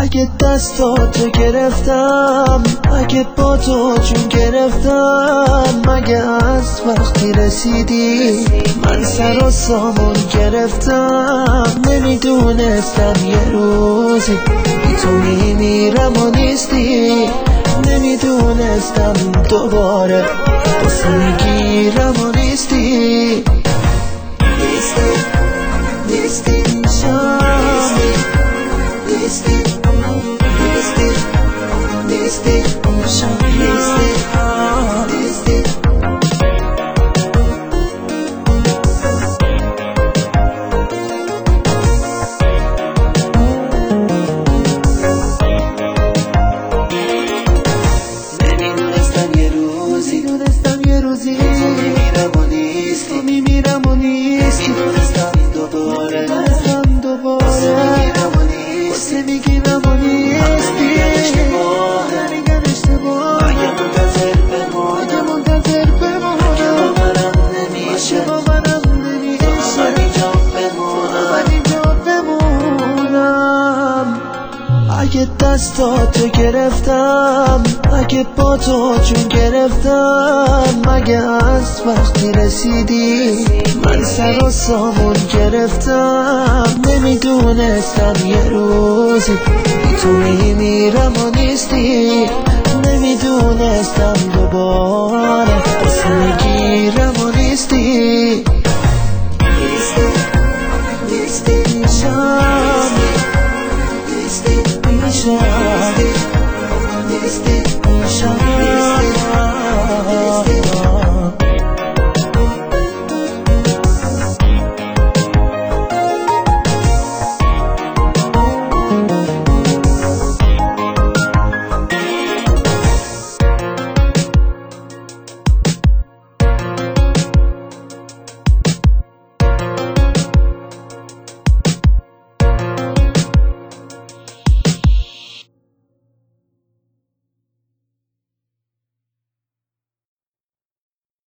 اگه دستاتو گرفتم، اگه با تو جون گرفتم، مگه از وقتی رسیدی من سر و سامون گرفتم. نمیدونستم یه روزی بی تو میمیرم و نیستی، نمیدونستم دوباره واسه میگیرم و نیستی. نیستی شام، نیستی شام، نیستی. نمیدونستم یه روزی میمیرم و نیستی، نمیدونستم دوباره واسه میگیرم و نیستی. نمیگم اشتباه، اگه منتظر بمونم، اگه باورم نمیشه، ولی جا بمونم. اگه دستاتو گرفتم، اگه با تو جون گرفتم، مگه از وقتی رسیدی من سر و سامون گرفتم. نمیدونستم یه روزی بی تو میمیرم و نیستی، نمیدونستم دوباره